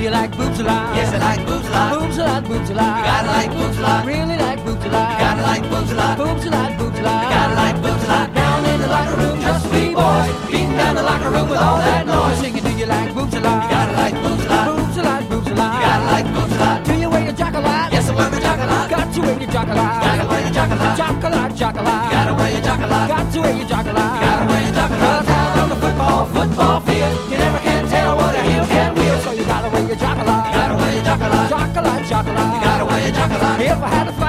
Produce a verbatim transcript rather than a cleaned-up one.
you like boobs a lot? Yes, I like boobs a lot. Boobs a lot, boobs a lot. You gotta like boobs a lot. Really like boobs a lot. You gotta like boobs a lot. Boobs a lot, boobs a lot. You gotta like boobs a lot. Down in the locker room, just three boys beating down the locker room with all that noise, singing, do you like boobs a lot? You gotta like boobs a lot. Boobs a lot, boobs a lot. You gotta like boobs a lot. Do you wear your jock a lot? Yes, I wear my jock a lot. Got to wear your jock a lot. Gotta wear your jock a lot. Jock a lot, jock a lot. You gotta wear your jock a lot. Got to wear your jock a lot. You gotta wear your jock a lot. Cause out on the football, football field, you never can tell what a heel can wheel, so you gotta wear your jock a lot. You gotta wear your jock a lot. Jock a lot, jock a lot. You gotta wear your jock a lot. If I had a